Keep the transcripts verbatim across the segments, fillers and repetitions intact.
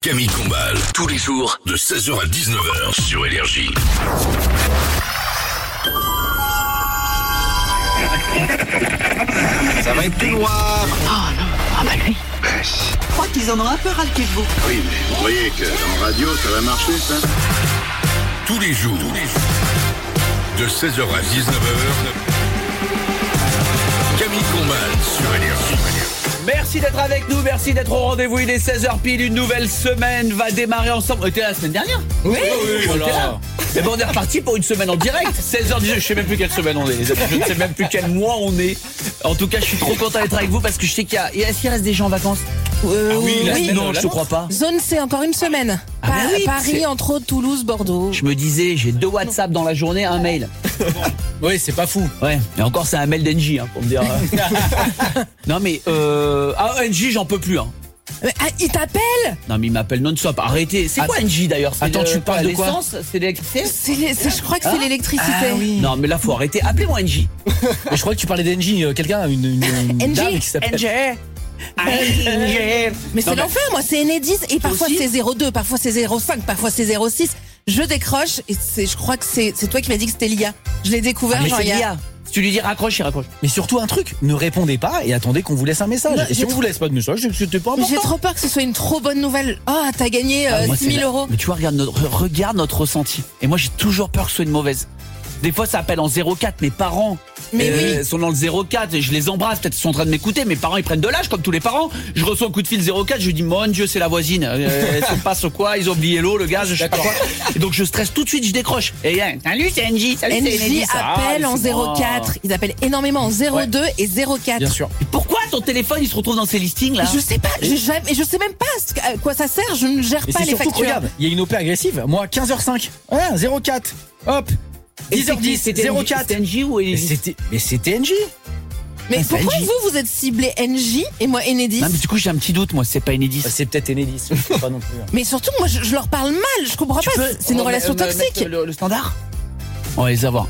Camille Combal, tous les jours de seize heures à dix-neuf heures sur Énergie. Ça va être tout noir. Oh non, ah bah lui. Je crois qu'ils en ont un peu ras le cul de vous. Oui, mais vous croyez que en radio, ça va marcher, ça? Tous les jours, tous les jours, de seize heures à dix-neuf heures, Camille Combal sur Énergie. Merci d'être avec nous, merci d'être au rendez-vous. Il est seize heures pile, une nouvelle semaine va démarrer ensemble. On était là la semaine dernière. Oui, oui, voilà. Et ben on est reparti pour une semaine en direct. seize heures dix-neuf, je sais même plus quelle semaine on est. Je ne sais même plus quel mois on est. En tout cas, je suis trop content d'être avec vous parce que je sais qu'il y a. Et est-ce qu'il reste des gens en vacances? Euh, ah oui, oui. semaine, non, je te crois pas. Zone C, encore une semaine. Ah Pa- bah oui, Paris, c'est... entre autres, Toulouse, Bordeaux. Je me disais, j'ai deux WhatsApp dans la journée, un mail. Oui, c'est pas fou. Ouais, et encore c'est un mail d'Engie, hein, pour me dire. euh. Non mais euh... ah Engie, j'en peux plus. Hein. Mais, ah, il t'appelle? Non mais il m'appelle non-stop. Arrêtez. C'est quoi Engie d'ailleurs? C'est Attends, le... tu parles de quoi? L'essence? C'est l'électricité? c'est les- c'est- Je crois que c'est Hein l'électricité. Ah oui. Non mais là faut arrêter. Appelez-moi Engie. Mais je crois que tu parlais d'Engie, euh, quelqu'un, une, une, une Engie. dame qui s'appelle. Engie. Mais c'est Non, mais- l'enfer, moi, c'est Enedis et parfois aussi c'est zéro deux, parfois c'est zéro cinq, parfois c'est zéro six. Je décroche et c'est, je crois que c'est, c'est toi qui m'as dit que c'était l'I A. Je l'ai découvert Ah, mais genre c'est il y a- l'I A. Si tu lui dis raccroche, il raccroche. Mais surtout un truc, ne répondez pas et attendez qu'on vous laisse un message. Non, et si j'ai on trop- vous laisse pas de message, c'était pas Mais important. j'ai trop peur que ce soit une trop bonne nouvelle. Ah, t'as gagné Ah, euh, moi, six c'est mille la- euros. Mais tu vois, regarde notre, regarde notre ressenti. Et moi j'ai toujours peur que ce soit une mauvaise. Des fois ça appelle en zéro quatre, mes parents Mais euh, oui. sont dans le zéro quatre et je les embrasse, peut-être ils sont en train de m'écouter, mes parents ils prennent de l'âge comme tous les parents. Je reçois un coup de fil zéro quatre, je lui dis mon Dieu c'est la voisine, euh, elle se passe quoi, ils ont oublié l'eau, le gaz, je sais pas quoi. Et donc je stresse tout de suite, je décroche. Et hein, salut c'est Engie, salut c'est Engie Engie. appelle Ah, en c'est zéro moi. quatre. Ils appellent énormément en zéro deux et zéro quatre. Bien sûr. Et pourquoi ton téléphone il se retrouve dans ces listings là? Je sais pas, j'ai jamais, je sais même pas ce que- à quoi ça sert, je ne gère Et pas c'est les surtout que, factures. regarde, il y a une O P agressive. Moi, quinze heures cinq. Ouais, zéro quatre. Hop. Et dix heures dix, c'était zéro Engie- quatre. C'était Engie ou Mais Engie? c'était, mais c'était Engie. Mais Ah, c'est pourquoi Engie. vous, vous êtes ciblé Engie et moi Enedis? Non mais du coup j'ai un petit doute, moi c'est pas Enedis. Bah, c'est peut-être Enedis, je sais pas non plus. Mais surtout, moi, je, je leur parle mal, je comprends Tu pas, peux c'est une me- relation me toxique. mettre Le, le standard. On va les avoir.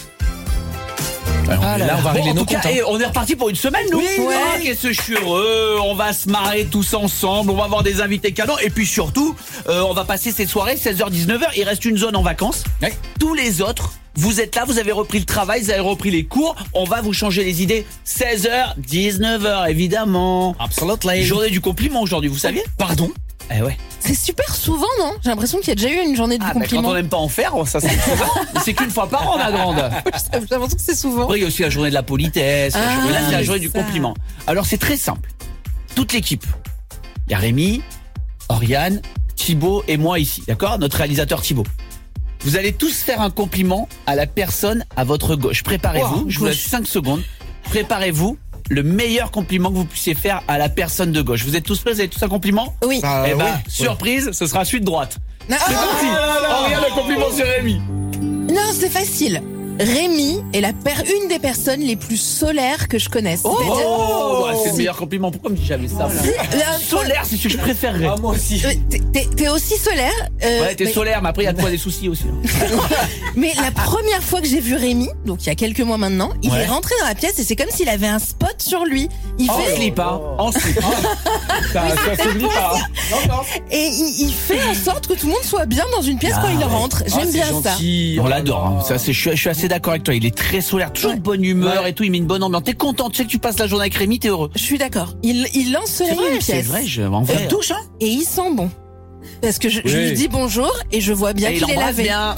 Alors, Ah là là, on va là. régler Bon, en nos tout cas, comptes. hein. eh, on est reparti pour une semaine, nous. Oui, Ah, ouais. qu'est-ce que je suis heureux. On va se marrer tous ensemble. On va avoir des invités canons. Et puis surtout, euh, on va passer cette soirée seize heures dix-neuf heures. Il reste une zone en vacances. Ouais. Tous les autres, vous êtes là, vous avez repris le travail, vous avez repris les cours. On va vous changer les idées. seize heures dix-neuf heures, évidemment. Absolutely. Journée du compliment aujourd'hui, vous saviez? Pardon. Eh ouais. C'est super souvent, non? J'ai l'impression qu'il y a déjà eu une journée de Ah, bah, quand compliment. on n'aime pas en faire, ça c'est souvent. Mais c'est qu'une fois par an, ma grande. J'ai l'impression que c'est souvent. Après, il y a aussi la journée de la politesse. la Ah, journée- là, c'est la journée du ça. compliment. Alors, c'est très simple. Toute l'équipe. Il y a Rémi, Oriane, Thibaut et moi ici. D'accord? Notre réalisateur Thibaut. Vous allez tous faire un compliment à la personne à votre gauche. Préparez-vous. Wow, je vous laisse cinq secondes. Préparez-vous. Le meilleur compliment que vous puissiez faire à la personne de gauche. Vous êtes tous prêts? Vous avez tous un compliment? Oui. Ah, Eh ben, oui. surprise, ce sera celui de droite. Non, C'est parti. Oriane, un compliment sur Rémi. non, c'est facile. Rémi est la per- une des personnes les plus solaires que je connaisse. Oh, C'est-à-dire- bah, c'est le meilleur compliment. Pourquoi me dis jamais ça? moi Euh, Solaire, c'est ce que je préférerais. Ah, moi aussi. euh, t'es- T'es t'es aussi solaire. euh, Ouais, t'es mais, solaire, mais après, il y a de quoi des soucis aussi. mais la première fois que j'ai vu Rémi, donc il y a quelques mois maintenant, il Ouais. est rentré dans la pièce et c'est comme s'il avait un spot sur lui. Il En fait slip, hein. En slip. Ça, ça s'oublie pas. et il, il fait en sorte que tout le monde soit bien dans une pièce Ah, quand il ouais. rentre. Ah, J'aime c'est bien gentil. On l'adore. Hein. Ça, c'est, je, suis, je suis assez d'accord avec toi. Il est très solaire, toujours de bonne humeur Ouais. et tout. Il met une bonne ambiance. T'es content, tu sais que tu passes la journée avec Rémi, t'es heureux. ça. Je suis d'accord. Il, il lance C'est une vrai, c'est pièce vrai. Je, en vrai. Ça touche, hein. et il sent bon. Parce que je, je Oui. lui dis bonjour et je vois bien Et il qu'il est embrasse lavé. bien.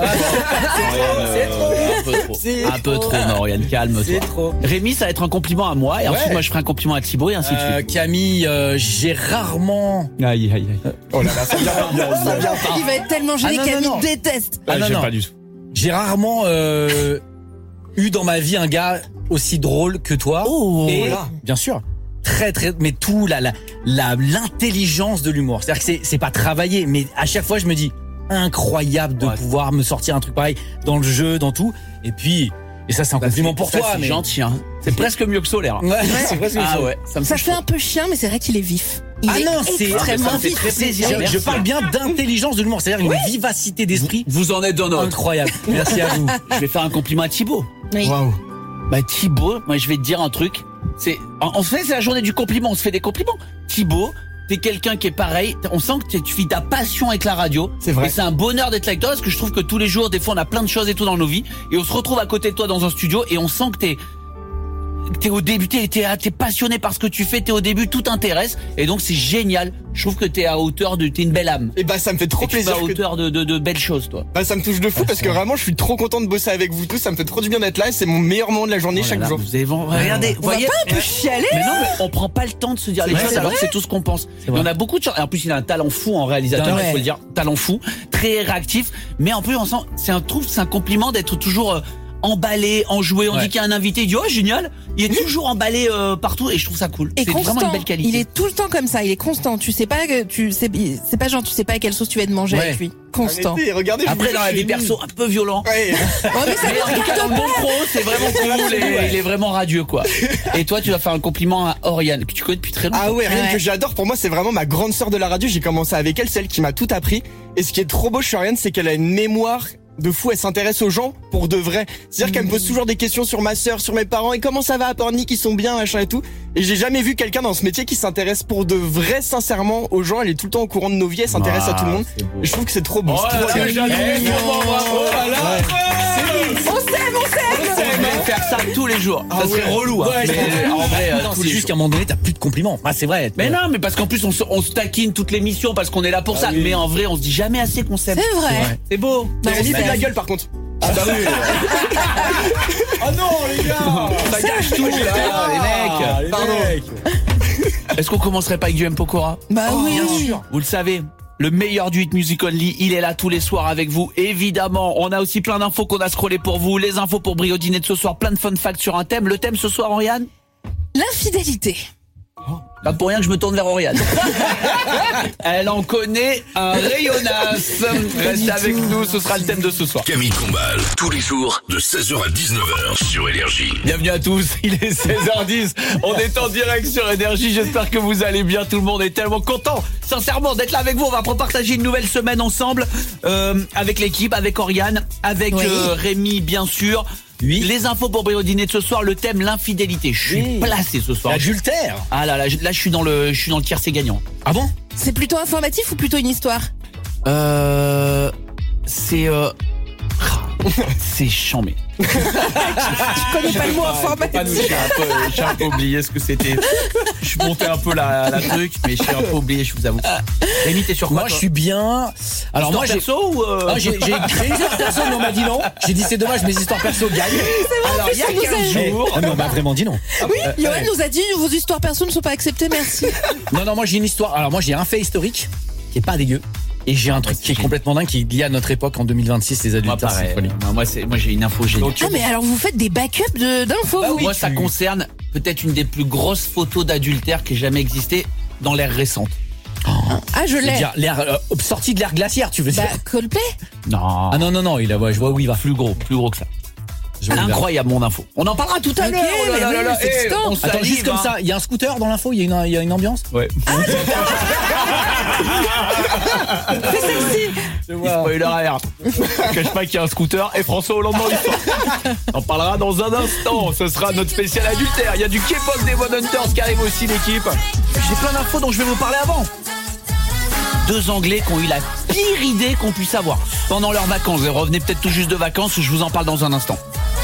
C'est trop. Un peu trop. C'est Un peu trop. trop, Marianne, calme-toi. C'est trop. Rémi, ça va être un compliment à moi. Et ensuite, Ouais. moi, je ferai un compliment à Thibaut et ainsi de Euh, suite. Camille, euh, j'ai rarement. Aïe, aïe, aïe. Oh là là, ça vient pas. Ça vient pas. Il va être tellement gêné Ah, non, Camille non, non. déteste. Ah, non, j'aime non. pas du tout. J'ai rarement euh, eu dans ma vie un gars aussi drôle que toi. Oh, et là. bien sûr, très très, mais tout la la la l'intelligence de l'humour. C'est-à-dire que c'est c'est pas travaillé, mais à chaque fois je me dis incroyable de Ouais. pouvoir me sortir un truc pareil dans le jeu, dans tout. Et puis et ça c'est un compliment pour Ça, toi. C'est mais gentil, hein. C'est presque mieux que solaire. Ouais, c'est presque Ah ça. ouais, ça me Ça touche fait trop. un peu chien, mais c'est vrai qu'il est vif. Il Ah est non, c'est extrêmement ça me fait vif. très plaisir. Je, je Merci. parle bien d'intelligence de l'humour, c'est-à-dire une vivacité d'esprit Vous en êtes dans notre. incroyable. Merci à vous. Je vais faire un compliment à Thibaut. Oui. Waouh. Bah Thibaut, moi je vais te dire un truc. C'est, en, en fait, c'est la journée du compliment. On se fait des compliments. Thibaut, t'es quelqu'un qui est pareil. On sent que tu vis ta passion avec la radio. C'est vrai. Et c'est un bonheur d'être avec toi parce que je trouve que tous les jours, des fois, on a plein de choses et tout dans nos vies. Et on se retrouve à côté de toi dans un studio et on sent que t'es... T'es au début, t'es, t'es, t'es passionné par ce que tu fais, t'es au début, tout t'intéresse, et donc c'est génial. Je trouve que t'es à hauteur de, t'es une belle âme. Et bah ça me fait trop Et tu plaisir. es à que- hauteur de, de, de belles choses, toi. Bah ça me touche de fou parce que vraiment je suis trop content de bosser avec vous tous. Ça me fait trop du bien d'être là. Et c'est mon meilleur moment de la journée Oh là chaque là, jour. vous avez, regardez, vous On va voyez. pas un peu chialer? Mais non, mais on prend pas le temps de se dire les vrai, choses c'est alors vrai. que c'est tout ce qu'on pense. Et vrai. on a beaucoup de chance. Et en plus, il a un talent fou en réalisateur, Ouais. il faut le dire. Talent fou, très réactif. Mais en plus, on sent, c'est un trouve, c'est un compliment d'être toujours euh, emballé, enjoué. On Ouais. dit qu'il y a un invité, il dit oh génial. Il est toujours emballé euh, partout et je trouve ça cool. Et C'est vraiment constant. une belle qualité. Il est tout le temps comme ça. Il est constant. Tu sais pas que tu sais, c'est pas genre tu sais pas à quelle sauce tu vas te manger Ouais. avec lui. Constant. Arrêtez, regardez. je Après, vous dans la jure, vie je suis perso, un peu violent. nul. Ouais. Oh, mais ça Mais en tout cas, dans le bon pro, c'est vraiment cool et il est vraiment radieux, quoi. Et toi, tu vas faire un compliment à Oriane, que tu connais depuis très longtemps. Ah ouais, rien Ouais. que j'adore. Pour moi, c'est vraiment ma grande sœur de la radio. J'ai commencé avec elle, celle qui m'a tout appris. Et ce qui est trop beau chez Oriane, c'est qu'elle a une mémoire de fou. Elle s'intéresse aux gens pour de vrai. C'est-à-dire qu'elle me pose toujours des questions sur ma sœur, sur mes parents. Et comment ça va à Pornic, qui sont bien, machin et tout. Et j'ai jamais vu quelqu'un dans ce métier qui s'intéresse pour de vrai, sincèrement, aux gens. Elle est tout le temps au courant de nos vies. Elle s'intéresse à tout le monde. c'est beau. Et je trouve que c'est trop beau. Oh C'est là trop là, bien. j'adore. Eh, Bravo, bravo, voilà. On s'aime, on s'aime. On va faire ça tous les jours. Ça serait ouais. relou, hein. Ouais, je Mais pense. en vrai, euh, Non, tous c'est les juste jours. qu'à un moment donné, t'as plus de compliments. Ah, c'est vrai. Mais non, mais parce qu'en plus, on se, on se taquine toute l'émission parce qu'on est là pour ça. Mais en vrai, on se dit jamais assez qu'on s'aime. C'est vrai. C'est beau. Bah, on Rémi, s'aime. fais de la gueule par contre. Ah bah oui. Oh non, les gars. Ça gâche tout, là, les mecs. Pardon. Est-ce qu'on commencerait pas avec du M. Pokora? Bah oui. Bien sûr. Vous le savez. Le meilleur du Hit Music Only, il est là tous les soirs avec vous. Évidemment, on a aussi plein d'infos qu'on a scrollé pour vous. Les infos pour Brio Dîner de ce soir, plein de fun facts sur un thème. Le thème ce soir, Oriane? L'infidélité. Pas pour rien que je me tourne vers Oriane. Elle en connaît un rayonnasse. Restez avec nous, ce sera le thème de ce soir. Camille Combal, tous les jours, de seize heures à dix-neuf heures sur Énergie. Bienvenue à tous, il est seize heures dix. On est en direct sur Énergie. J'espère que vous allez bien. Tout le monde est tellement content, sincèrement, d'être là avec vous. On va partager une nouvelle semaine ensemble euh, avec l'équipe, avec Oriane, avec Oui. euh, Rémi, bien sûr. Oui. Les infos pour Brio Dîner de ce soir, le thème l'infidélité. Je suis Oui. placé ce soir. L'adultère. Ah là là, je- là je suis dans le, je suis dans le tiercé gagnant. Ah bon? C'est plutôt informatif ou plutôt une histoire? Euh, c'est euh, c'est chambé. Je connais pas le mot J'ai informatif. un peu, j'ai un peu oublié ce que c'était. Je suis monté un peu la, la truc, mais j'ai un peu oublié, je vous avoue. Rémi, t'es sur quoi? Moi, toi je suis bien. Alors, moi, j'ai. perso ou euh... Ah, j'ai j'ai créé une histoire perso, mais on m'a dit non. J'ai dit c'est dommage, mes histoires perso gagnent. Alors, il y a ça nous quinze a- jours. Ah, mais on m'a vraiment dit non. Oui, Johan nous a dit vos histoires perso ne sont pas acceptées, merci. Non, non, moi j'ai une histoire. Alors, moi j'ai un fait historique qui est pas dégueu. Et j'ai un truc qui est complètement dingue qui est lié à notre époque en deux mille vingt-six, les Moi, adultes. pareil. c'est folie. Moi, c'est, moi, j'ai une info géniale. Ah mais alors vous faites des backups de- d'infos, vous? Moi, ça tu- concerne peut-être une des plus grosses photos d'adultère qui ait jamais existé dans l'ère récente. Ah je l'ai. C'est-à-dire l'air euh, sorti de l'air glaciaire, tu veux dire? Bah Coldplay. Non. Ah non, non, non, il a, ouais, je vois où il va. Plus gros, plus gros que ça. Je vois où il va. Incroyable, mon info. On en parlera tout à Ok, l'heure. Oh là mais là oui, là là. c'est Eh, excitant. on Attends, salive, juste comme hein. ça, il y a un scooter dans l'info, il y a une, il y a une ambiance. Ouais. C'est sexy. Spoiler alert. Je cache pas qu'il y a un scooter et François Hollande dans l'histoire. On en parlera dans un instant. Ce sera notre spécial adultère. Il y a du K-pop des One Hunters qui arrive aussi, l'équipe. J'ai plein d'infos dont je vais vous parler avant. Deux Anglais qui ont eu la pire idée qu'on puisse avoir pendant leurs vacances. Ils revenaient peut-être tout juste de vacances. Je vous en parle dans un instant.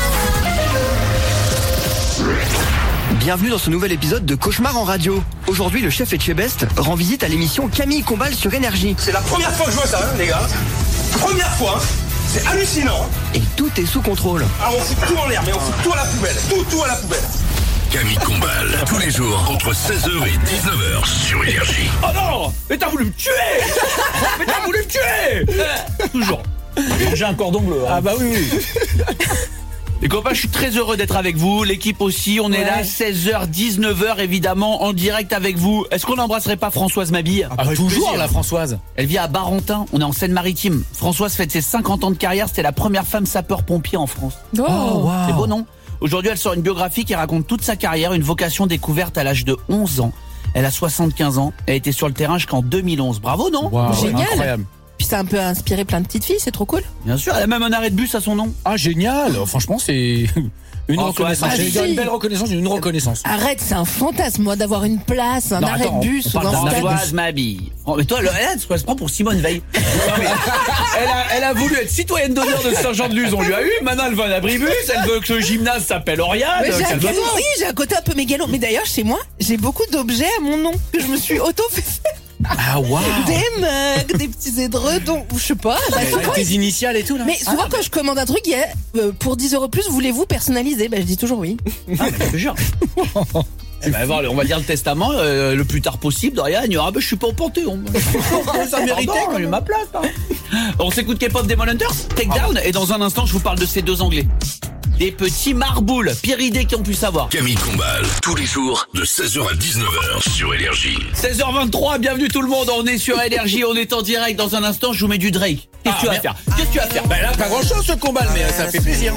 Bienvenue dans ce nouvel épisode de Cauchemar en radio. Aujourd'hui, le chef Etchebest rend visite à l'émission Camille Combal sur Énergie. C'est la première fois que je vois ça, hein, les gars. Première fois, hein. C'est hallucinant. Et tout est sous contrôle. Ah, on fout tout en l'air, mais on fout tout à la poubelle. Tout, tout à la poubelle. Camille Combal, tous les jours, entre seize heures et dix-neuf heures sur Énergie. Oh non! Mais t'as voulu me tuer! Mais t'as voulu me tuer! Toujours. J'ai un cordon bleu. Ah bah oui, oui. Les copains, je suis très heureux d'être avec vous. L'équipe aussi, on est Ouais. là, seize heures, dix-neuf heures, évidemment, en direct avec vous. Est-ce qu'on n'embrasserait pas Françoise Mabille? Ah, toujours la Françoise. Elle vit à Barentin, on est en Seine-Maritime. Françoise fête ses cinquante ans de carrière, c'était la première femme sapeur-pompier en France. Oh. C'est beau, non? Aujourd'hui, elle sort une biographie qui raconte toute sa carrière, une vocation découverte à l'âge de onze ans. Elle a soixante-quinze ans, elle était sur le terrain jusqu'en deux mille onze. Bravo, non? Wow, Génial. incroyable. Puis ça a un peu inspiré plein de petites filles, c'est trop cool. Bien sûr, elle a même un arrêt de bus à son nom. Ah génial. Franchement, c'est Une Oh, reconnaissance. ah, J'ai si. une belle reconnaissance, une reconnaissance. Arrête, c'est un fantasme, moi, d'avoir une place, un Non, arrêt attends, de bus on ou parle dans d'un stade. arrêt Françoise Mabille. Oh, mais toi, elle, elle, elle se prend pour Simone Veil. Non, mais elle, a, elle a voulu être citoyenne d'honneur de Saint-Jean-de-Luz, on lui a eu. Maintenant, elle veut un abribus. Elle veut que le gymnase s'appelle Oriane. Mais j'ai un Calme-toi. côté, oui, j'ai un côté un peu mégalo. Mais d'ailleurs, chez moi, j'ai beaucoup d'objets à mon nom que je me suis auto-fait. Ah, waouh. Des mugs, des petits édredons, ou je sais pas. Bah, souvent, Avec tes initiales et tout, là. mais souvent, quand je commande un truc, il y a euh, pour dix euros plus, voulez-vous personnaliser? Bah, je dis toujours oui. Ah, mais je te jure. Eh ben, voilà, on va dire le testament euh, le plus tard possible. Dorian, il y aura, bah, je suis pas au Panthéon. Ça méritait quand même ma place. Hein. On s'écoute K-pop Demon Hunters, Takedown, et dans un instant, je vous parle de ces deux Anglais. Des petits marboules, pire idée qu'ils ont pu savoir. Camille Combal, tous les jours, de seize heures à dix-neuf heures sur Énergie. seize heures vingt-trois, bienvenue tout le monde, on est sur Énergie, on est en direct. Dans un instant, je vous mets du Drake. Qu'est-ce que Ah, tu vas merde. faire Qu'est-ce que tu vas faire Bah là, pas grand chose ce combat, mais euh, ça fait plaisir.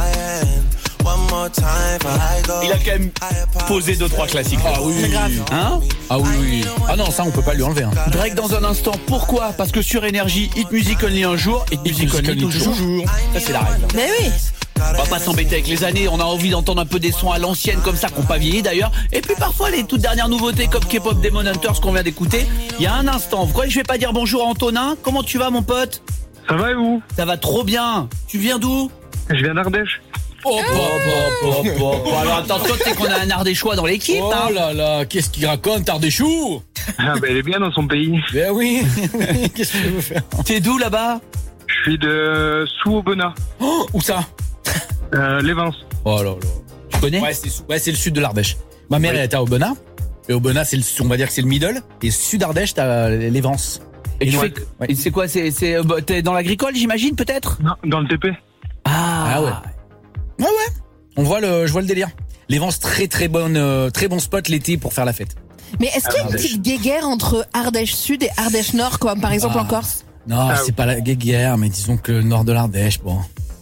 Il a quand même posé deux trois classiques. Ah oui. C'est grave. Hein Ah oui, oui. Ah non, ça on peut pas lui enlever. Hein. Drake dans un instant, pourquoi? Parce que sur Énergie, Hit Music Only un jour, Hit Music Music Only Only toujours. toujours. Ça c'est la règle. Mais oui. On va pas s'embêter avec les années, on a envie d'entendre un peu des sons à l'ancienne comme ça, qui n'ont pas vieilli d'ailleurs. Et puis parfois les toutes dernières nouveautés comme K-pop Demon Hunters qu'on vient d'écouter. Il y a un instant, vous croyez que je vais pas dire bonjour à Antonin? Comment tu vas mon pote? Ça va et vous? Ça va trop bien. Tu viens d'où? Je viens d'Ardèche. Oh, oh, oh, oh, oh, oh. Alors attention, tu sais qu'on a un Ardéchois dans l'équipe. Oh hein. là là, qu'est-ce qu'il raconte, Ardéchou? Ah bah elle est bien dans son pays. Ben oui. Qu'est-ce que je veux faire? T'es d'où là-bas? Je suis de Sous-Aubenas, Oh, où ça? euh, Lévens. Oh là là. Tu connais? Ouais, c'est ouais, c'est le sud de l'Ardèche. Ma mère, elle était à Aubenas. Et Aubenas, c'est le, on va dire que c'est le middle. Et sud Ardèche, t'as les Vence. Et tu ouais. fais que- et c'est quoi? C'est, c'est, euh, bah, t'es dans l'agricole, j'imagine, peut-être? Non, dans le T P. Ah, Ah ouais. Ouais, ouais. On voit le, je vois le délire. Les Vence, très très bonne, euh, très bon spot l'été pour faire la fête. Mais est-ce qu'il y a une petite guéguerre entre Ardèche Sud et Ardèche Nord, comme par exemple Ah. en Corse? Non, Ah c'est pas la guéguerre, mais disons que le nord de l'Ardèche, bon.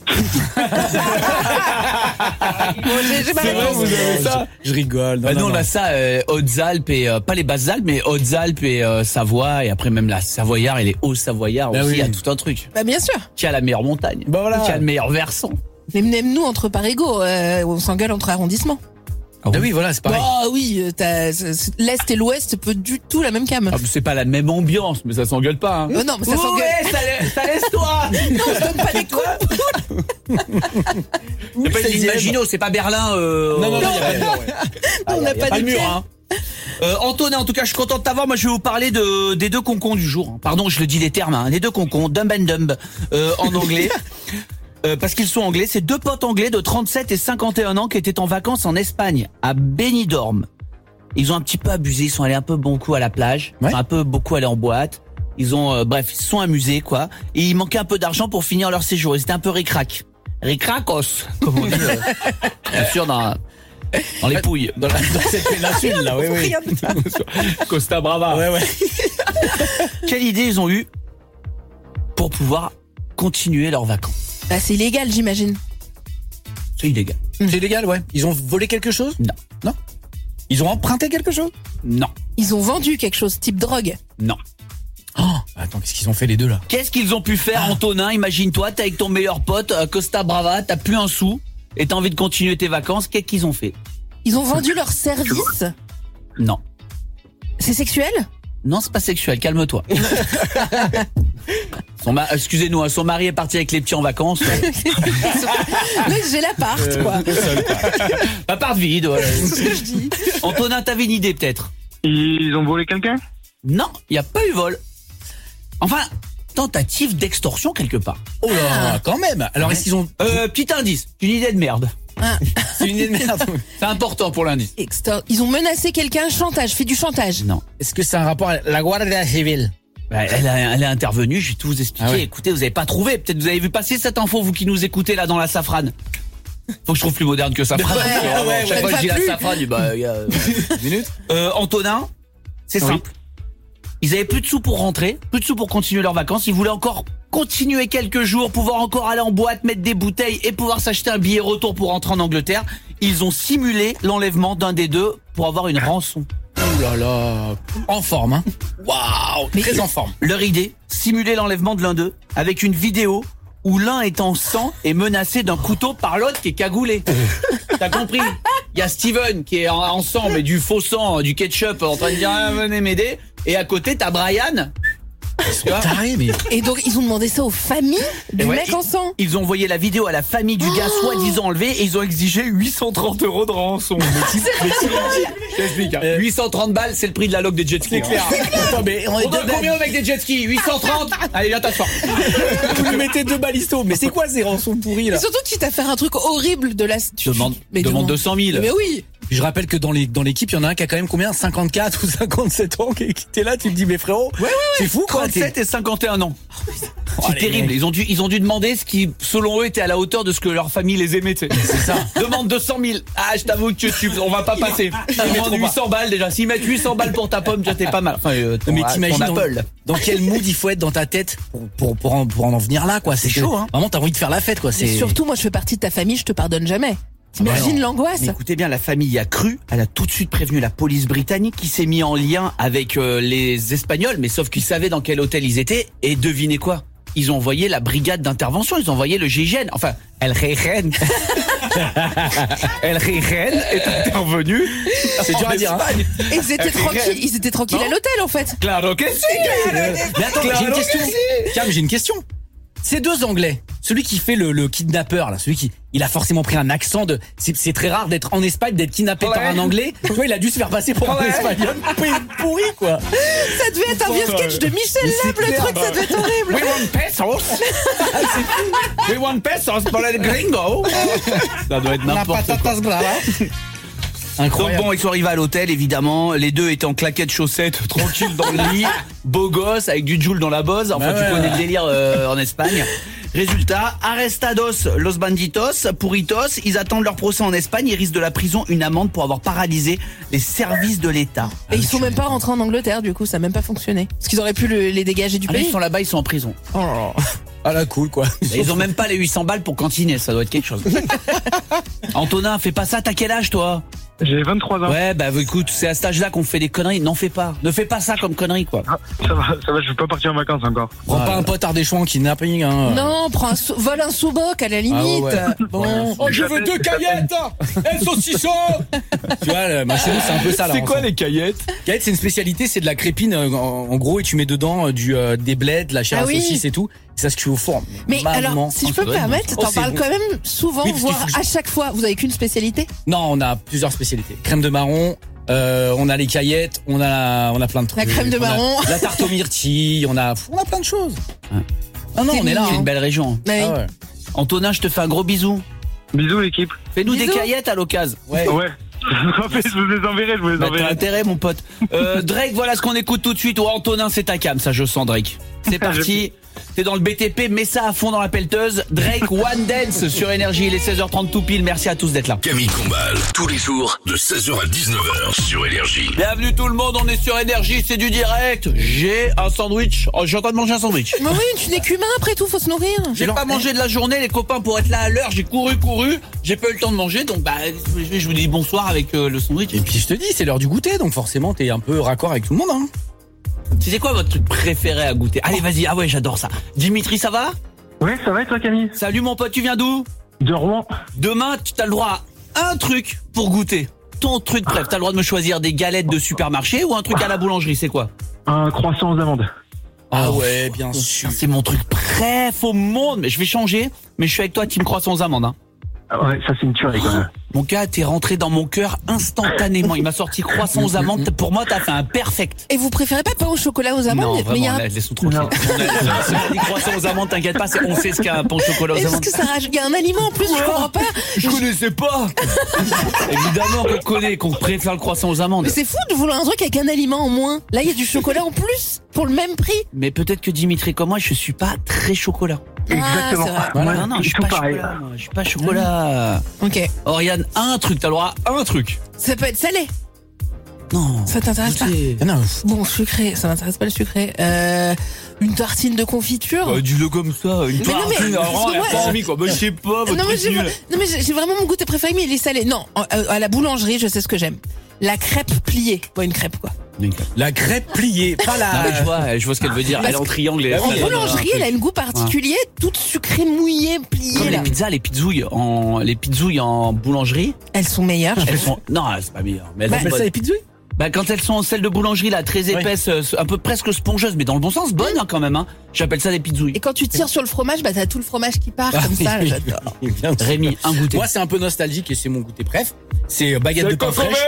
Bon, j'ai, j'ai ma C'est vrai, réponse. vous avez ça? Je, je rigole. Non, Bah, non, nous on non. a ça, euh, Hautes-Alpes et euh, pas les Basses-Alpes, mais Hautes-Alpes et euh, Savoie, et après même la Savoyard et les Hauts-Savoyards Bah aussi, oui. il y a tout un truc. Bah, bien sûr. Qui a la meilleure montagne? Bah voilà. Qui a le meilleur versant? Mais même nous, entre parégaux, euh, on s'engueule entre arrondissements. Ah oui, voilà, c'est pareil. Ah oui, euh, t'as, c'est- c'est- l'Est et l'Ouest, c'est pas du tout la même cam. Ah, c'est pas la même ambiance, mais ça s'engueule pas. Hein. Euh, non, mais ça s'engueule. Ouais, ça, laisse- ça laisse-toi. Non, on se donne pas des coups. C'est pas une ligne Maginot, c'est pas Berlin. Euh, Non, non, non, euh, il y a pas de mur, ouais. On n'a y a pas, pas de le mur. pierre. Hein. Euh, Antonin, en tout cas, je suis content de t'avoir. Moi, je vais vous parler de des deux concons du jour. Pardon, je le dis les termes. Hein. Les deux concons, dumb and dumb euh, en anglais. Euh, parce qu'ils sont anglais, c'est deux potes anglais de trente-sept et cinquante et un ans qui étaient en vacances en Espagne, à Benidorm. Ils ont un petit peu abusé, ils sont allés un peu bon coup à la plage, ils Ouais. sont un peu beaucoup allés en boîte. Ils ont, euh, bref, ils se sont amusés quoi. Et il manquait un peu d'argent pour finir leur séjour. Ils étaient un peu ric-rac, ric-racos, comme on dit. euh, bien sûr dans dans les pouilles. Dans, la, dans cette péninsule, là, oui, oui. Costa Brava. Ouais, ouais. Quelle idée ils ont eu pour pouvoir continuer leurs vacances? Bah, c'est illégal, j'imagine. C'est illégal. C'est légal, ouais. Ils ont volé quelque chose? Non. Non. Ils ont emprunté quelque chose? Non. Ils ont vendu quelque chose, type drogue. Non. Oh, attends, qu'est-ce qu'ils ont fait les deux là? Qu'est-ce qu'ils ont pu faire, Antonin? Imagine-toi, t'es avec ton meilleur pote, à Costa Brava, t'as plus un sou, et t'as envie de continuer tes vacances. Qu'est-ce qu'ils ont fait? Ils ont vendu leur service. Non. C'est sexuel? Non, c'est pas sexuel, calme-toi. Son ma- Excusez-nous, hein, son mari est parti avec les petits en vacances. Là, j'ai l'appart, quoi. Appart vide, voilà. C'est ce que je dis. Antonin, t'avais une idée peut-être? Ils ont volé quelqu'un? Non, il n'y a pas eu vol. Enfin, tentative d'extorsion quelque part. Oh là, quand même. Alors, est-ce qu'ils ont... Euh, petit indice, une idée de merde. Ah, C'est une idée de merde. C'est important pour l'indice. extor- Ils ont menacé quelqu'un, chantage, fait du chantage. Non. Est-ce que c'est un rapport avec la Guardia Civile? Bah, elle, a, elle est intervenue, je vais tout vous expliquer. Ah ouais. Écoutez, vous avez pas trouvé. Peut-être vous avez vu passer cette info, vous qui nous écoutez là dans la safrane. Faut que je trouve plus moderne que safrane. Ouais, parce que, vraiment, ouais, chaque ouais, fois que je dis va la plus. safrane, je dis, bah, y a, euh, Minute. euh, Antonin, c'est Oui. simple. Ils avaient plus de sous pour rentrer, plus de sous pour continuer leurs vacances. Ils voulaient encore continuer quelques jours, pouvoir encore aller en boîte, mettre des bouteilles et pouvoir s'acheter un billet retour pour rentrer en Angleterre. Ils ont simulé l'enlèvement d'un des deux pour avoir une rançon. Oh là là. En forme, hein. Waouh. Très en forme. Leur idée, simuler l'enlèvement de l'un d'eux avec une vidéo où l'un est en sang et menacé d'un couteau par l'autre qui est cagoulé. T'as compris? Il y a Steven qui est en, en sang, mais du faux sang, du ketchup, en train de dire ah, venez m'aider. Et à côté, t'as Brian. Taré, mais... Et donc, ils ont demandé ça aux familles du Ouais, mec ils, en sang. Ils ont envoyé la vidéo à la famille du gars Oh soi-disant enlevé et ils ont exigé huit cent trente euros de rançon. Mais si, mais si, je t'explique. Hein. huit cent trente balles, c'est le prix de la log des jet skis. C'est clair. Attends, mais on, On donne combien au mec des jet skis? huit cent trente. Allez, viens t'asseoir. vous lui mettez deux balistos. Mais c'est quoi ces rançons pourris là? Et surtout que tu t'as fait un truc horrible de la. tu- Demande, mais demande deux cent mille. Mais oui. Puis je rappelle que dans les dans l'équipe, il y en a un qui a quand même combien? cinquante-quatre ou cinquante-sept ans qui qui était là, tu te dis mais frérot, Ouais, ouais, ouais. c'est fou quoi. trente-sept et cinquante et un ans. Oh, C'est les terrible. mecs. Ils ont dû, ils ont dû demander ce qui, selon eux, était à la hauteur de ce que leur famille les aimait. tu sais. C'est ça. Demande deux cent mille. Ah, je t'avoue que tu, on va pas passer. Demande huit cents balles déjà. S'ils mettent huit cents balles pour ta pomme, déjà t'es pas mal. Enfin, euh, ton, Mais ton t'imagines dans, Apple. dans quel mood il faut être dans ta tête pour pour pour en, pour en venir là quoi. C'est C'est chaud, hein. Vraiment t'as envie de faire la fête quoi. Et C'est surtout, moi, je fais partie de ta famille, je te pardonne jamais. T'imagines Mais l'angoisse? écoutez bien, la famille y a cru. Elle a tout de suite prévenu la police britannique qui s'est mis en lien avec euh, les Espagnols, mais sauf qu'ils savaient dans quel hôtel ils étaient. Et devinez quoi? Ils ont envoyé la brigade d'intervention, ils ont envoyé le G I G N. Enfin, El Régen. El Régen est intervenu. C'est dur à dire, hein. Espagne. Et ils étaient tranquilles, ils étaient tranquilles à l'hôtel en fait. Claro que si. Mais attends, j'ai une question. Cam, j'ai une question. Ces deux Anglais, celui qui fait le, le kidnappeur là, celui qui, il a forcément pris un accent de, c'est, c'est très rare d'être en Espagne, d'être kidnappé Ouais. par un Anglais. Tu vois, il a dû se faire passer pour un Ouais. Espagnol. Mais pourri quoi. Ça devait être un vieux sketch de Michel Leb, le truc, ça devait être horrible. We want pesos. We want pesos pour les gringos. Ça doit être n'importe quoi. Donc Incroyable. bon, ils sont arrivés à l'hôtel, évidemment. Les deux étaient en claquettes chaussettes, tranquilles dans le lit, beau gosse, avec du Joule dans la bosse. Enfin, Bah tu ouais, connais ouais. le délire euh, en Espagne. Résultat, arrestados los banditos, puritos. Ils attendent leur procès en Espagne. Ils risquent de la prison, une amende pour avoir paralysé les services de l'État. Et ils sont même pas rentrés en Angleterre, du coup, ça a même pas fonctionné. Parce qu'ils auraient pu le- les dégager du Ah, mais pays. ils sont là-bas, ils sont en prison. Ah là, cool quoi. Et ils ont même pas les huit cents balles pour cantiner, ça doit être quelque chose. Antonin, fais pas ça, t'as quel âge toi? J'ai vingt-trois ans. Ouais, bah écoute, c'est à cet âge-là qu'on fait des conneries. N'en fais pas. Ne fais pas ça comme connerie, quoi. Ah, ça va, ça va, je vais pas partir en vacances encore. Prends pas un pote ardéchouan qui n'a pas eu un. Non, prends un sou- vole un sous-boc à la limite. ouais. Bon. Oh, je veux deux caillettes. Un saucisson. Tu vois, le- bah, chez nous, c'est un peu ça là. C'est en quoi fait. les caillettes? Caillette, c'est une spécialité, c'est de la crépine euh, en, en gros et tu mets dedans euh, du euh, des bleds, de la chair Ah à oui. saucisse et tout. Ça se cuit au four. Mais Maman. alors, si je Oh, peux ça me doit être permettre, bon. t'en Oh, c'est parles bon. quand même souvent, Oui, parce qu'il voire faut que à chaque fois. Vous avez qu'une spécialité? Non, on a plusieurs spécialités. Crème de marron, euh, on a les caillettes, on a on a plein de trucs. La crème de On a marron. la tarte aux myrtilles, on a on a plein de choses. Ah non, C'est on est là. mignon. C'est hein. une belle région. Oui. Ah ouais. Antonin, je te fais un gros bisou. Bisous l'équipe. Fais-nous des Bisous. caillettes à l'occasion. Ouais. Ouais. En fait, je vous les enverrai, je vous les Bah, t'as enverrai. intérêt, mon pote. Euh, Drake, voilà ce qu'on écoute tout de suite. Oh, Antonin, c'est ta cam, ça, je sens, Drake. C'est parti. T'es dans le B T P, mets ça à fond dans la pelleteuse. Drake, One Dance sur Énergie. Il est seize heures trente tout pile. Merci à tous d'être là. Camille Combal, tous les jours, de seize heures à dix-neuf heures sur Énergie. Bienvenue tout le monde, on est sur Énergie, c'est du direct. J'ai un sandwich. Oh, je suis en train de manger un sandwich. Mais oui, tu n'es qu'humain après tout, faut se nourrir. J'ai pas mangé de la journée, les copains, pour être là à l'heure. J'ai couru, couru. J'ai pas eu le temps de manger, donc bah, je vous dis bonsoir avec euh, le sandwich. Et puis je te dis, c'est l'heure du goûter, donc forcément t'es un peu raccord avec tout le monde. Hein. C'est quoi votre truc préféré à goûter? Allez, vas-y. Ah ouais, j'adore ça. Dimitri, ça va? Ouais, ça va et toi Camille? Salut mon pote, tu viens d'où? De Rouen. Demain, tu as le droit à un truc pour goûter. Ton truc bref, t'as le droit de me choisir des galettes de supermarché ou un truc à la boulangerie, c'est quoi? Un croissant aux amandes. Ah ouais, bien sûr. C'est mon truc bref au monde. Mais je vais changer, mais je suis avec toi, team croissant aux amandes. Hein. Ah ouais, ça c'est une tuerie quand même. Mon gars, t'es rentré dans mon cœur instantanément. Il m'a sorti croissant aux amandes. Pour moi, t'as fait un perfect. Et vous préférez pas pain au chocolat aux amandes? Non, Mais il y vraiment, a un- laisse-nous tranquille. Non. Si on a dit croissant aux amandes, t'inquiète pas, c'est- on sait ce qu'est un pain au chocolat aux Est-ce amandes. que ça rajoute? Il y a un aliment en plus, je comprends pas. Je connaissais pas. Évidemment qu'on connaît, qu'on préfère le croissant aux amandes. Mais c'est fou de vouloir un truc avec un aliment en moins. Là, il y a du chocolat en plus, pour le même prix. Mais peut-être que Dimitri comme moi, je suis pas très chocolat. Exactement. Ah, Voilà. non, non, je suis tout pas pareil. chocolat. moi, Je suis pas chocolat. c'est vrai. Ok. Oriane, un truc, t'as le droit à un truc. Ça peut être salé. Non. Ça t'intéresse pas? Goûter. Ah non, Bon, sucré, ça m'intéresse pas le sucré. Euh, une tartine de confiture. Bah, dis-le comme ça, une Mais non, mais- tartine, parce alors, que moi, elle a pas mis, quoi. Bah, je sais pas, votre non, mais truc j'ai, nul. non mais j'ai j'ai vraiment mon goûter préféré, mais il est salé. Non, en- euh, à la boulangerie, je sais ce que j'aime. La crêpe pliée. Bon, une crêpe, quoi. La crêpe pliée, pas la. Non, mais je vois, je vois ce qu'elle veut dire. Elle est en triangle. Et En elle- boulangerie, elle a un goût particulier, toute sucrée, mouillée, pliée. Comme les là. pizzas, les pizzouilles en, les pizzouilles en boulangerie, Elles sont meilleures. elles sont, non, c'est pas meilleur. Mais elles Bah, sont mais bonnes. ça, les pizzouilles? Bah, quand elles sont celles de boulangerie, là, très épaisses, euh, un peu presque spongieuses, mais dans le bon sens, bonnes, hein, quand même, hein. J'appelle ça des pizzouilles. Et quand tu tires sur le fromage, bah t'as tout le fromage qui part comme ça. là, J'adore. Rémi, un goûter. Moi, c'est un peu nostalgique et c'est mon goûter préf. C'est euh, baguette de pain fraîche.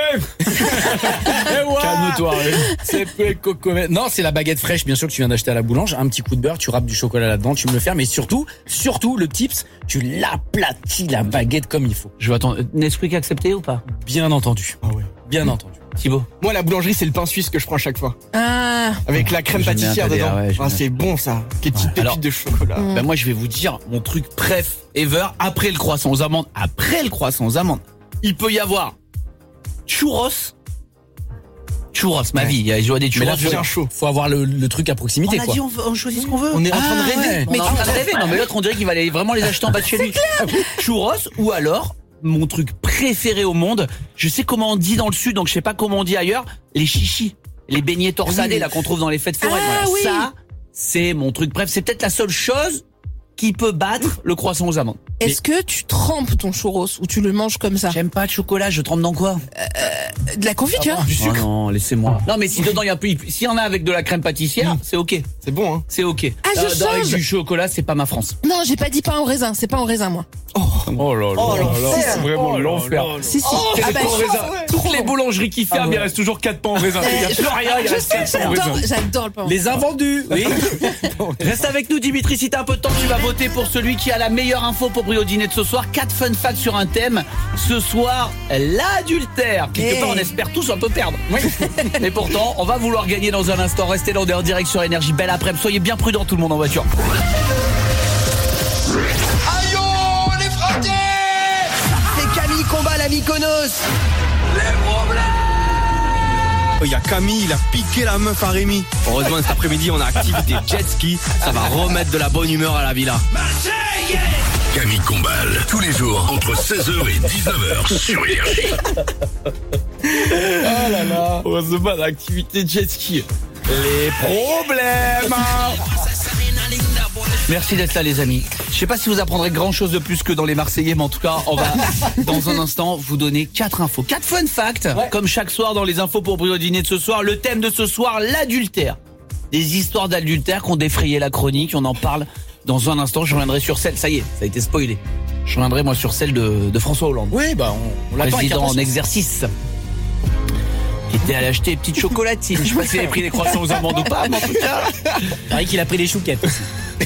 Calme-toi, Rémi. C'est peu cocomé. Non, c'est la baguette fraîche, bien sûr, que tu viens d'acheter à la boulange. Un petit coup de beurre, tu râpes du chocolat là-dedans, tu me le fais. Mais surtout, surtout, le tips, tu l'aplatis la baguette comme il faut. Je veux attendre. Nesquik accepté ou pas? Bien entendu. Ah ouais. Bien entendu. Thibaut. Moi, la boulangerie, c'est le pain suisse que je prends à chaque fois. Ah. Avec la crème J'aime bien pâtissière T D A, dedans. ouais, j'aime Ah, bien. c'est bon, ça. Des petites pépites Alors- de chocolat. Mm. Ben moi, je vais vous dire mon truc préf ever après le croissant aux amandes. Après le croissant aux amandes, il peut y avoir churros. Churros, ma Ouais. vie. Il y a je vois des Mais churros. là, faut, bien chaud. faut avoir le, le truc à on proximité, a quoi. dit on, on choisit ce qu'on veut. On est en train de Ah, rêver. ouais. On est en train de rêver. Non mais l'autre on dirait qu'il va aller vraiment les acheter en bas de chez lui. Churros ou alors mon truc préféré au monde. Je sais comment on dit dans le sud, donc je sais pas comment on dit ailleurs. Les chichis, les beignets torsadés Oui. là qu'on trouve dans les fêtes foraines. Ah, Voilà. oui. Ça, c'est mon truc. Bref, c'est peut-être la seule chose qui peut battre le croissant aux amandes. Est-ce que tu trempes ton churros ou tu le manges comme ça? J'aime pas de chocolat. Je trempe dans quoi? De la confiture. Du sucre. Oh non, laissez-moi. Non mais si dedans il y a un peu, s'il y en a avec de la crème pâtissière, c'est ok. C'est bon, hein. C'est ok. Ah, je Euh, dans- avec change. du chocolat, c'est pas ma France. Non, j'ai pas dit pain au raisin, c'est pas au raisin, moi. Oh là là. Oh, l'enfer. c'est vraiment l'enfer. Si, si. C'est Ah des bah, pains au je- raisin. Toutes les boulangeries qui ferment, il reste toujours quatre pains au raisin. Il y a plus rien, il Je reste sais, quatre pains au j'adore, raisin. j'adore le pain. au Les invendus. Oui. Reste avec nous, Dimitri. Si t'as un peu de temps, tu vas voter pour celui qui a la meilleure info pour briller au dîner de ce soir. Quatre fun facts sur un thème. Ce soir, l'adultère. Quelque Hey. part, on espère tous un peu perdre. Mais pourtant, on va vouloir gagner dans un instant. Restez là, on est en direct sur Énergie. Belle après-midi. Soyez bien prudents, tout le monde en voiture. Aïe oh, les frottés. C'est Camille Combal à Mykonos. Il y a Camille, il a piqué la meuf à Rémi. Heureusement, cet après-midi, on a activité jet ski. Ça va remettre de la bonne humeur à la villa. Camille Combal, tous les jours entre seize heures et dix-neuf heures sur Énergie. Oh là là. Heureusement, l'activité jet ski. Les problèmes. Merci d'être là, les amis. Je sais pas si vous apprendrez grand chose de plus que dans les Marseillais, mais en tout cas, on va, dans un instant, vous donner quatre infos. Quatre fun facts. Comme chaque soir dans les infos pour briller au dîner de ce soir. Le thème de ce soir, l'adultère. Des histoires d'adultère qui ont défrayé la chronique. On en parle dans un instant. Je reviendrai sur celle, ça y est, ça a été spoilé. Je reviendrai, moi, sur celle de, de François Hollande. Oui, bah, on, on l'attend avec Président en impatience. exercice. Qui était allé acheter des petites chocolatines. Je sais pas s'il avait pris des croissants aux amandes ou pas, mais en tout cas. C'est vrai qu'il a pris les chouquettes aussi.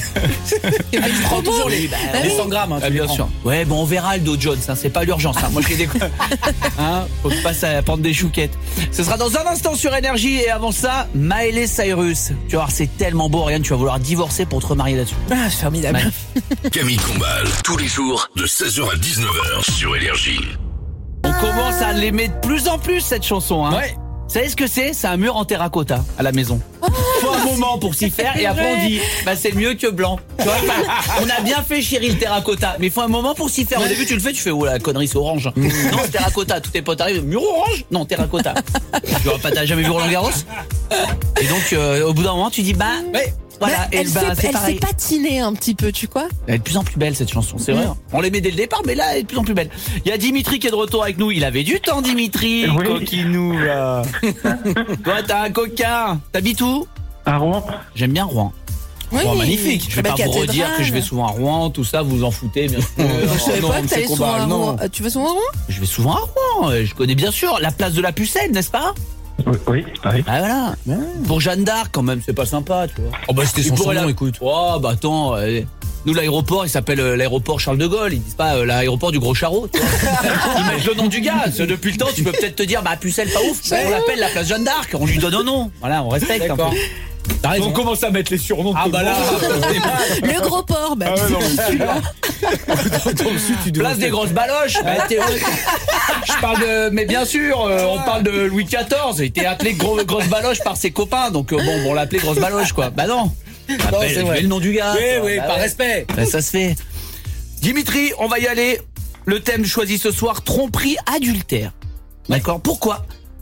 Il prend toujours les, Bah les oui. cent grammes, hein, Ah, tu les bien prends. sûr. Ouais, bon, on verra le Dow Jones, hein, c'est pas l'urgence. Hein. Moi, j'ai des. Hein, faut que passe à prendre des chouquettes. Ce sera dans un instant sur Énergie. Et avant ça, Miley Cyrus. Tu vas voir, c'est tellement beau, Ariane, tu vas vouloir divorcer pour te remarier là-dessus. Ah, formidable. Camille Combal, tous les jours de seize heures à dix-neuf heures sur Énergie. On commence à l'aimer de plus en plus, cette chanson. Hein. Ouais. Vous savez ce que c'est? C'est un mur en terracotta à la maison. Faut un moment pour s'y faire et après on dit bah c'est mieux que blanc. Tu vois, on a bien fait chérie le terracotta, mais faut un moment pour s'y faire. Au début tu le fais, tu fais oh la connerie c'est orange. Non c'est terracotta, tous tes potes arrivent, mur orange? Non terracotta. Tu vois pas, t'as jamais vu Roland Garros? Et donc euh, au bout d'un moment tu dis bah Ouais. voilà, Bah, et elle bah fait, c'est elle pareil. fait patiner un petit peu, tu vois. Elle est de plus en plus belle cette chanson, c'est vrai. On l'aimait dès le départ, mais là elle est de plus en plus belle. Il y a Dimitri qui est de retour avec nous. Il avait du temps, Dimitri. Oui. Coquinou là. Toi t'as un coquin. T'habites où? À Rouen. J'aime bien Rouen. Oui. Rouen magnifique. Je vais Très pas belle vous redire cathédrale. que je vais souvent à Rouen, tout ça, vous vous en foutez bien sûr. Je savais Non, pas que c'est t'allais souvent combat, à non. Rouen. Euh, Tu vas souvent à Rouen? Je vais souvent à Rouen. euh, Je connais bien sûr la place de la Pucelle, n'est-ce pas? Oui, oui. oui. Ah voilà. Pour Jeanne d'Arc quand même, c'est pas sympa, tu vois. Oh bah c'était Il son pourrait surnom, la- écoute. Oh bah attends, euh, nous l'aéroport il s'appelle euh, l'aéroport Charles de Gaulle, ils disent pas euh, l'aéroport du Gros Charot. tu vois. Ils mettent le nom du gars, parce que depuis le temps tu peux peut-être te dire bah Pucelle pas ouf, on l'appelle la place Jeanne d'Arc, on lui donne un nom. Voilà, on respecte un peu. D'accord. T'as raison. On commence à mettre les surnoms. Ah bah là, Le gros port, bah. Ah ouais, non, mais dans le sud, tu dois- Place des grosses baloches. Bah, t'es- je parle de, mais bien sûr, euh, on parle de Louis quatorze. Il était appelé gros, grosse baloche par ses copains, donc euh, bon, bon, on l'appelait grosse baloche, quoi. Bah non. Appelle, c'est je vrai. mets le nom du gars. Oui, quoi. oui, Bah par ouais. respect. Bah, ça se fait. Dimitri, on va y aller. Le thème choisi ce soir, tromperie adultère. D'accord. Pourquoi?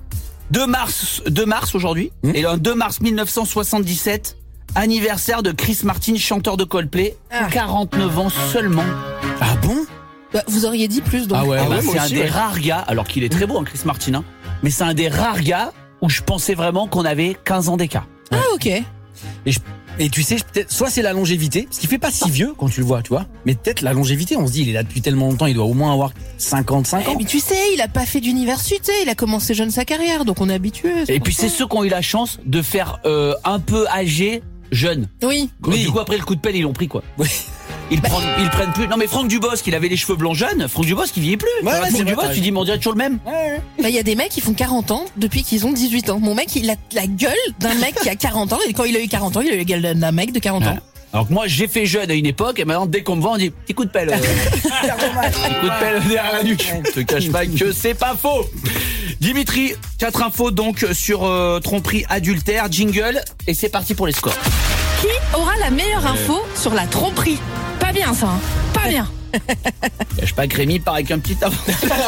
deux mars, deux mars aujourd'hui, Mmh. et le deux mars mille neuf cent soixante-dix-sept, anniversaire de Chris Martin, chanteur de Coldplay, Ah. quarante-neuf ans seulement. Ah bon? Bah, vous auriez dit plus donc. Ah ouais, Eh ben, ouais, moi c'est un aussi, des ouais. rares gars, alors qu'il est très beau, hein, Chris Martin, hein, mais c'est un des rares gars où je pensais vraiment qu'on avait quinze ans d'écart. Ah ok. Et, je- et tu sais, peut-être, soit c'est la longévité, parce qu'il fait pas si vieux quand tu le vois, tu vois. Mais peut-être la longévité, on se dit, il est là depuis tellement longtemps, il doit au moins avoir cinquante-cinq Eh, ans. mais tu sais, il a pas fait d'université, il a commencé jeune sa carrière, donc on est habitué. Et puis c'est ceux qui ont eu la chance de faire euh, un peu âgé, jeune. Oui. Oui. Du coup après le coup de pelle ils l'ont pris quoi. Oui. Ils, prennent, ils prennent plus. Non mais Franck Dubosc, il avait les cheveux blancs jeunes. Franck Dubosc, il vieillit plus. Ouais, ouais, Franck c'est vrai, Dubosc, t'as tu dis mais on dirait toujours le même. Bah, il y a des mecs qui font quarante ans depuis qu'ils ont dix-huit ans. Mon mec, il a la gueule d'un mec qui a quarante ans, et quand il a eu quarante ans, il a eu la gueule d'un mec de quarante ans. Ouais. Alors que moi j'ai fait jeune à une époque et maintenant dès qu'on me voit on dit petit coup de pelle. euh, petit coup de pelle derrière la nuque. Je te cache pas que c'est pas faux. Dimitri, quatre infos donc sur euh, tromperie adultère, jingle et c'est parti pour les scores. Qui aura la meilleure info sur la tromperie? Pas bien ça, hein. Pas bien. Je cache pas que Rémi part avec un petit avant.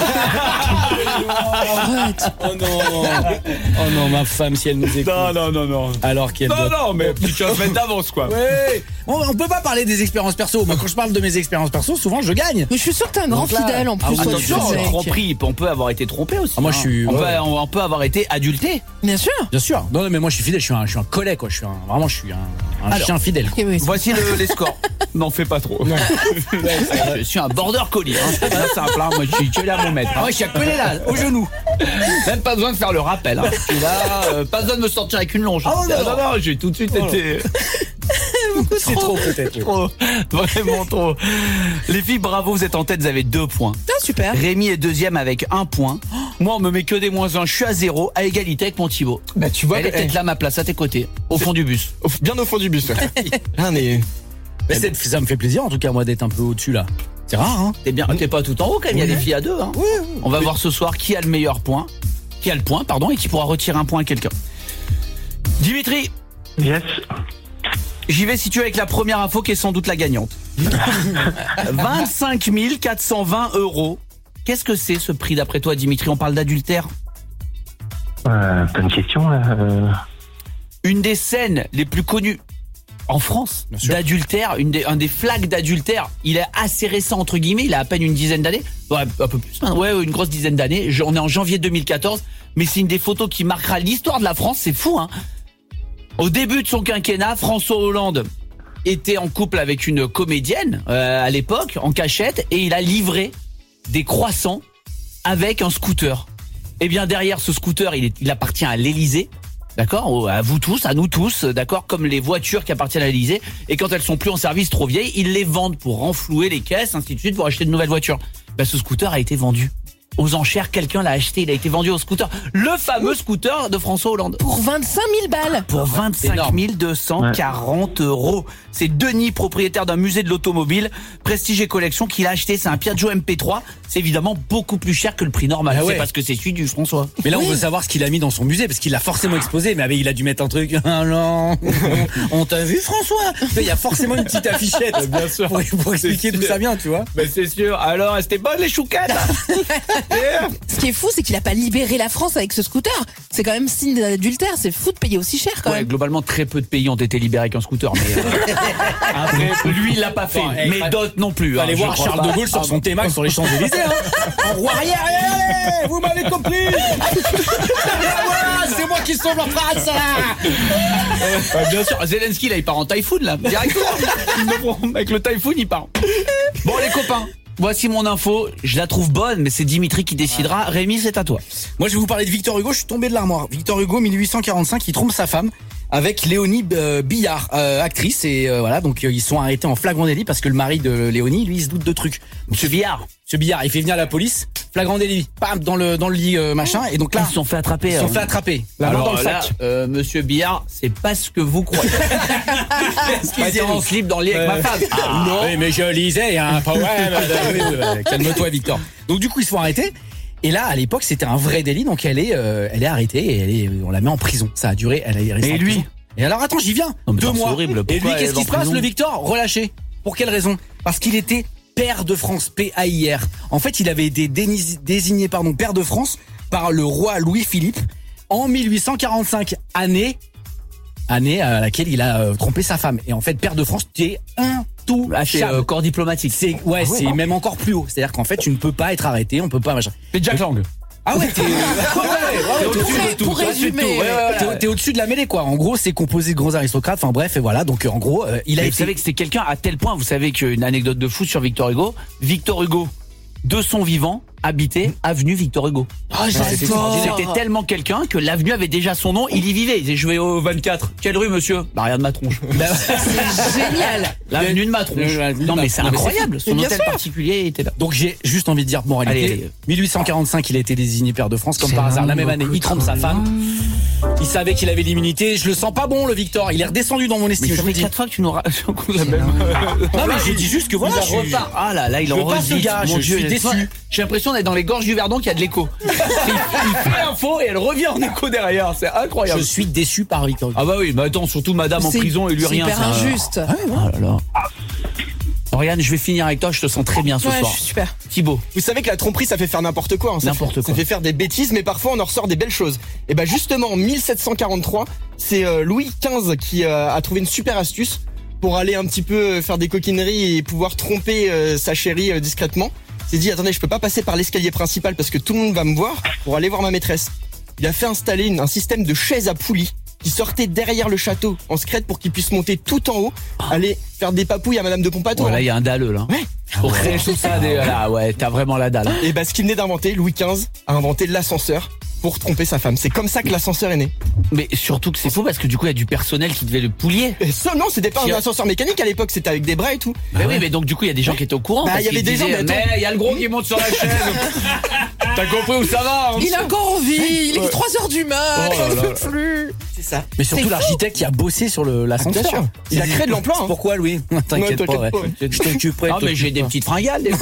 Oh non. Oh non, ma femme, si elle nous écoute. non non non. Alors qu'elle doit... non mais petite semaine d'avance quoi. Ouais. On, on peut pas parler des expériences perso. Moi, quand je parle de mes expériences perso, souvent je gagne. Mais je suis sûr que t'es un grand Donc là- fidèle en plus. Ah oui, toi, Attention, tu sais, la mec. tromperie, on peut avoir été trompé aussi. Ah, moi, je suis- On, ouais, peut, ouais. on peut avoir été adulté. Bien sûr. Bien sûr. Non, non, mais moi je suis fidèle. Je suis un, je suis un collet, quoi. Je suis un, vraiment, je suis un, un Alors. chien fidèle. Ok, oui, c'est- Voici le- les scores. N'en fais pas trop. Je suis un border collie. Hein. Là, c'est un plat. Moi, je suis collé à mon maître. Ah ouais, je suis collé là, au genou. Même pas besoin de faire le rappel. Hein. Je suis là, euh, pas besoin de me sortir avec une longe. Ah, non, non, non. non, j'ai tout de suite Oh. été. C'est trop, peut-être. Trop. Vraiment trop. Les filles, bravo, vous êtes en tête, vous avez deux points. Ah, super. Rémi est deuxième avec un point. Moi, on me met que des moins un. Je suis à zéro, à égalité avec mon Thibaut. Bah tu vois, Elle est peut-être là, ma place, à tes côtés, au fond du bus. au- bien au fond du bus. Ouais. Ah, mais Mais c'est- ça me fait plaisir, en tout cas, moi, d'être un peu au-dessus, là. C'est rare, hein. T'es bien, t'es pas tout en haut quand même, il y a des filles à deux. Hein. Oui, oui. On va voir ce soir qui a le meilleur point, qui a le point, pardon, et qui pourra retirer un point à quelqu'un. Dimitri, Yes. j'y vais si tu es avec la première info qui est sans doute la gagnante. vingt-cinq mille quatre cent vingt euros. Qu'est-ce que c'est ce prix d'après toi, Dimitri? On parle d'adultère. Euh, bonne question, là. Euh, Une des scènes les plus connues en France Bien sûr. d'adultère, une des, un des flags d'adultère, il est assez récent entre guillemets, il a à peine une dizaine d'années, ouais, un peu plus, hein, ouais, une grosse dizaine d'années. Je- On est en janvier deux mille quatorze, mais c'est une des photos qui marquera l'histoire de la France, c'est fou, hein. Au début de son quinquennat, François Hollande était en couple avec une comédienne euh, à l'époque, en cachette, et il a livré des croissants avec un scooter. Eh bien derrière ce scooter, il, est, il appartient à l'Élysée. D'accord, au- à vous tous, à nous tous, d'accord, comme les voitures qui appartiennent à l'Élysée. Et quand elles sont plus en service, trop vieilles, ils les vendent pour renflouer les caisses, ainsi de suite, pour acheter de nouvelles voitures. Ben, ce scooter a été vendu aux enchères. Quelqu'un l'a acheté, il a été vendu au scooter, le fameux scooter de François Hollande. Pour vingt-cinq mille balles. Pour vingt-cinq mille deux cent quarante euros. C'est Denis, propriétaire d'un musée de l'automobile, Prestige et Collection, qui l'a acheté. C'est un Piaggio M P trois. C'est évidemment beaucoup plus cher que le prix normal. Ah ouais. C'est parce que c'est celui du François. Mais là, on Oui. veut savoir ce qu'il a mis dans son musée, parce qu'il l'a forcément exposé, mais ah, mais il a dû mettre un truc. Ah non, on t'a vu, François? Tu sais, il y a forcément une petite affichette. Bien sûr. Pour, pour expliquer d'où ça vient, tu vois. Ben c'est sûr. Alors, c'était bonne les chouquettes. Ce qui est fou, c'est qu'il a pas libéré la France avec ce scooter. C'est quand même signe d'adultère. C'est fou de payer aussi cher quand Ouais, même. globalement, très peu de pays ont été libérés avec un scooter. Mais euh, après, lui, il l'a pas fait. Bon, eh, mais fa- d'autres non plus. Faut hein, aller je voir crois Charles pas. de Gaulle sur son T-Max sur les Champs-Élysées, hein. En roue arrière, allez, allez, vous m'avez compris. Voilà, c'est moi qui sauve la France, là. Ouais, bien sûr. Zelensky, là, il part en Typhoon, là. Directement. Il me prend. Avec le Typhoon, il part. Bon, les copains. Voici mon info, je la trouve bonne, mais c'est Dimitri qui décidera. Rémi, c'est à toi. Moi, je vais vous parler de Victor Hugo. Je suis tombé de l'armoire. Victor Hugo, mille huit cent quarante-cinq, il trompe sa femme avec Léonie euh, Billard, euh, actrice. Et euh, voilà, donc euh, ils sont arrêtés en flagrant délit parce que le mari de Léonie, lui, il se doute de trucs. Monsieur Billard. Ce Billard, il fait venir la police, flagrant délit, bam, dans le dans le lit euh, machin. Et donc là, Ils se sont fait attraper. ils se sont euh, fait attraper. La main Alors dans le là, sac. euh, Monsieur Billard, c'est pas ce que vous croyez. Pas été en slip dans le lit avec ma femme. Ah, non. Oui, mais je lisais un poème. Oui, oui, oui. Calme-toi, Victor. Donc du coup, ils se font arrêter. Et là, à l'époque, c'était un vrai délit. Donc elle est, euh, elle est arrêtée et elle est, on la met en prison. Ça a duré. Elle est restée Et en lui prison. Et alors, attends, j'y viens. Non, mais Deux attends, c'est mois. horrible. Et lui, Pourquoi qu'est-ce elle qui est se en passe, prison le Victor? Relâché. Pour quelle raison? Parce qu'il était pair de France, P A I R. En fait, il avait été dénis- désigné, pardon, pair de France par le roi Louis-Philippe. en mille huit cent quarante-cinq, année, année à laquelle il a euh, trompé sa femme. Et en fait, pair de France, tu es un tout. Ah, c'est euh, corps diplomatique. C'est ouais, ah ouais, c'est hein. même encore plus haut. C'est-à-dire qu'en fait, tu ne peux pas être arrêté, on peut pas machin. C'est Jack Lang. Ah ouais, t'es, ouais, ouais, ouais, au-dessus de tout. Pour résumer, ouais, ouais, t'es, t'es au-dessus de la mêlée, quoi. En gros, c'est composé de gros aristocrates. Enfin bref, et voilà. Donc en gros, euh, il a. Et été... Vous savez que c'est quelqu'un à tel point. Vous savez qu'une anecdote de fou sur Victor Hugo. Victor Hugo, de son vivant, habitait avenue Victor Hugo. Oh, j'adore. C'était tellement quelqu'un que l'avenue avait déjà son nom. Il y vivait. Il est joué au vingt-quatre. Quelle rue, monsieur? Bah rien de ma tronche. C'est génial. L'avenue de ma tronche. Non mais c'est incroyable. Son hôtel sûr. particulier était là. Donc j'ai juste envie de dire moralité. Allez, allez. mille huit cent quarante-cinq, il a été désigné pair de France comme par hasard la même année. Il trompe sa femme. Il savait qu'il avait l'immunité. Je le sens pas bon, le Victor. Il est redescendu dans mon estime. Mais je ça fait dis. quatre fois que tu nous racontes la même. Non mais j'ai dit juste que voilà. Je suis... Ah là là, il en revit. Je suis déçu. J'ai l'impression d'être dans les gorges du Verdon qu'il y a de l'écho. il, il fait l'info et elle revient en écho derrière. C'est incroyable. Je suis déçu par Victor. Ah bah oui, mais attends, surtout madame en C'est- prison et lui c'est rien. hyper ça- injuste. Ah ouais, oh là là. Oriane, je vais finir avec toi, je te sens très bien ce Ouais, soir. je suis super. Thibaut. Vous savez que la tromperie, ça fait faire n'importe quoi. Hein. Ça N'importe fait, quoi. Ça fait faire des bêtises, mais parfois on en ressort des belles choses. Et ben justement, en mille sept cent quarante-trois, c'est euh, Louis quinze qui euh, a trouvé une super astuce pour aller un petit peu euh, faire des coquineries et pouvoir tromper euh, sa chérie euh, discrètement. Il s'est dit, attendez, je peux pas passer par l'escalier principal parce que tout le monde va me voir pour aller voir ma maîtresse. Il a fait installer une, un système de chaises à poulies qui sortait derrière le château en secrète pour qu'il puisse monter tout en haut, aller faire des papouilles à Madame de Pompadour. Voilà, il y a un dalleux là. Ouais. Pour créer tout ça, des... là, ouais, t'as vraiment la dalle. Et bah, ce qu'il venait d'inventer, Louis quinze a inventé l'ascenseur pour tromper sa femme. C'est comme ça que l'ascenseur est né. Mais surtout que c'est faux parce que du coup, il y a du personnel qui devait le poulier. Et ça, non, c'était pas un ascenseur mécanique à l'époque, c'était avec des bras et tout. Mais oui, mais donc du coup, il y a des gens qui étaient au courant. Bah, parce il y avait qu'ils des gens, disaient, mais attends. mais il y a le gros qui monte sur la chaise. T'as compris où ça va? Il a encore envie. Il est Ouais. trois heures du mat. Oh là J'en là peux là. plus. C'est ça. Mais surtout C'est l'architecte qui a bossé sur le, l'ascenseur. bien sûr. Il a créé de l'emploi, hein. Pourquoi Louis? T'inquiète t'inquiète pas, ouais. pas, ouais. Je t'occuperai. Non, mais j'ai t'occupe des pas. petites fringales des fois.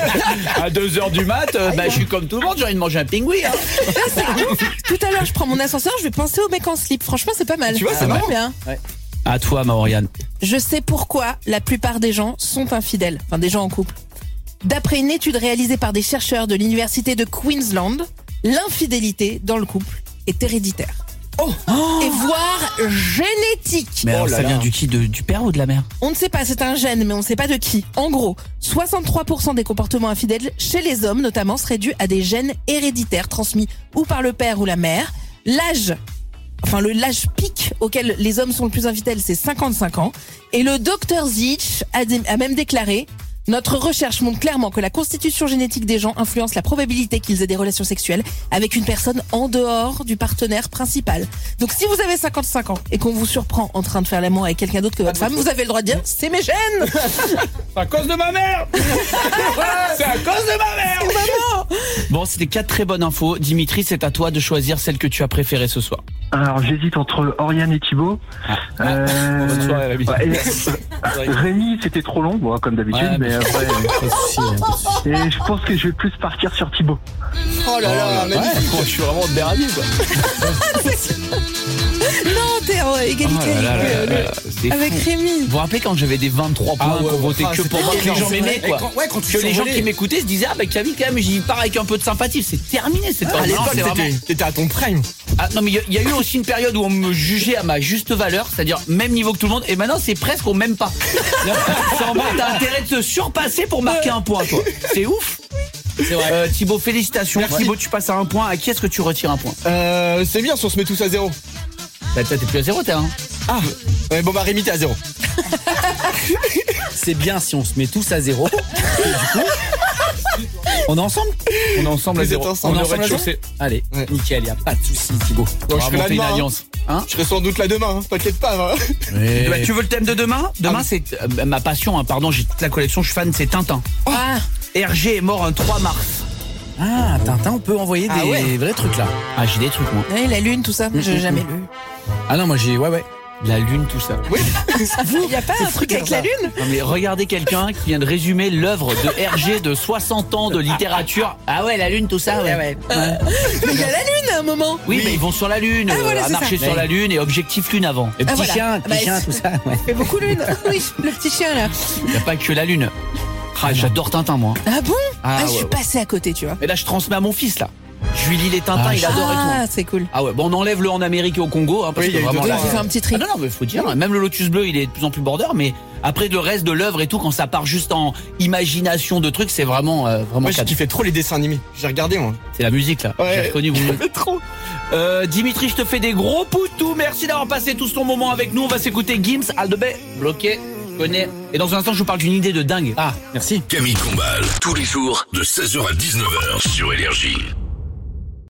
À deux heures du mat, euh, bah, je suis comme tout le monde, j'ai envie de manger un pingouin. Hein. Tout à l'heure, je prends mon ascenseur, je vais penser au mec en slip. Franchement, c'est pas mal. Tu vois, c'est Ça va marrant. bien. À toi, ma Oriane. Je sais pourquoi la plupart des gens sont infidèles, enfin des gens en couple. D'après une étude réalisée par des chercheurs de l'université de Queensland, l'infidélité dans le couple est héréditaire. Oh. Et voire génétique. Mais alors, Oh là ça là. vient du qui de, Du père ou de la mère? On ne sait pas, c'est un gène, mais on ne sait pas de qui. En gros, soixante-trois pour cent des comportements infidèles chez les hommes, notamment, seraient dus à des gènes héréditaires transmis ou par le père ou la mère. L'âge, enfin le l'âge pic auquel les hommes sont le plus infidèles, c'est cinquante-cinq ans. Et le docteur Zitch a, dé- a même déclaré: notre recherche montre clairement que la constitution génétique des gens influence la probabilité qu'ils aient des relations sexuelles avec une personne en dehors du partenaire principal. Donc si vous avez cinquante-cinq ans et qu'on vous surprend en train de faire l'amour avec quelqu'un d'autre que votre femme, vous avez le droit de dire: c'est mes gènes. C'est à cause de ma mère. C'est à cause de ma mère. Maman. Bon, c'était quatre très bonnes infos. Dimitri, c'est à toi de choisir celle que tu as préférée ce soir. Alors j'hésite entre Oriane et Thibaut. Euh, Bonne soirée, Rémi. ouais, et- Rémi, c'était trop long, bon, comme d'habitude, Ouais, mais mais- après. Pas de souci, hein, pas de souci. Et je pense que je vais plus partir sur Thibaut. Oh là là, Ouais, magnifique. je suis vraiment de Bérabi, quoi. Non, t'es en égalité Oh là là avec, là euh, là là, c'était avec fou. Rémi. Vous vous rappelez quand j'avais des vingt-trois points Ah ouais, qu'on votait ah, que c'était pour moi, que les énorme, gens c'est m'aimaient, vrai. quoi. Et quand- ouais, quand tu Que les gens survolais. qui m'écoutaient se disaient, ah bah Camille quand même, j'y pars avec un peu de sympathie. C'est terminé, c'est pas À l'époque, c'est vraiment- t'étais t'étais à ton prime. Ah non mais il y a- il y, a eu aussi une période où on me jugeait à ma juste valeur, c'est-à-dire même niveau que tout le monde, et maintenant c'est presque on m'aime pas. C'est en mode, t'as intérêt de se surpasser pour marquer un point, toi. C'est ouf. C'est vrai. Euh, Thibaut, félicitations. Merci. Thibaut, tu passes à un point. À qui est-ce que tu retires un point? Euh, c'est bien si on se met tous à zéro. Bah toi, t'es plus à zéro, t'es un. Ah, ouais, bon bah Rémi, t'es à zéro. C'est bien si on se met tous à zéro. Et du coup, on est ensemble. On est ensemble à Vous êtes zéro. ensemble. On est On est au ensemble rez-de-chaussée. Allez, Ouais. nickel, y a pas de souci, Thibaut. Bon, On je va serai là monter une demain. hein. alliance. Hein Je serai sans doute là demain, hein. T'inquiète pas. Hein. Bah, tu veux le thème de demain? Demain, Ah c'est euh, ma passion, hein, pardon, j'ai toute la collection, je suis fan, c'est Tintin. Ah, Hergé est mort un trois mars. Ah, Tintin, on peut envoyer Ah des ouais. vrais trucs là. Ah, j'ai des trucs, moi. ouais, la lune, tout ça, j'ai jamais lu. Ah non, moi j'ai, ouais, ouais. La lune, tout ça. Il y a pas un truc avec la lune? Non mais regardez quelqu'un qui vient de résumer l'œuvre de Hergé de soixante ans de littérature. Ah ouais, la lune, tout ça, ouais. Mais il y a la lune à un moment. Oui, mais ils vont sur la lune, Ah, voilà, euh, à c'est marcher ça. sur Ouais. la lune et objectif lune avant. Les Ah, petits voilà. chiens, Bah, petits chiens, c'est- tout ça. Ouais. Il fait beaucoup lune. Oui, le petit chien là. Il n'y a pas que la lune. Ah, j'adore Tintin, moi. Ah bon? Ah, Ah, je ouais, suis ouais. passé à côté, tu vois. Et là, je transmets à mon fils, là. Je je lui lis les Tintins, Ah, il adore et tout. Ah, c'est cool. Ah ouais, bon, on enlève le en Amérique et au Congo, hein, parce Oui, il y que a eu vraiment deux là. ans, J'ai fait un petit tri. Ah non, non, mais faut dire, hein, même le Lotus Bleu, il est de plus en plus border, mais après le reste de l'œuvre et tout, quand ça part juste en imagination de trucs, c'est vraiment, euh, vraiment Moi, j'ai cadeau. kiffé trop les dessins animés. J'ai regardé, moi. C'est la musique là. Ouais. J'ai reconnu, vous. Mais trop. Euh, Dimitri, je te fais des gros poutous. Merci d'avoir passé tout ton moment avec nous. On va s'écouter Gims, Aldebey, bloqué, je connais. Et dans un instant, je vous parle d'une idée de dingue. Ah, merci. Camille Combal, tous les jours de seize heures à dix-neuf heures sur Énergie.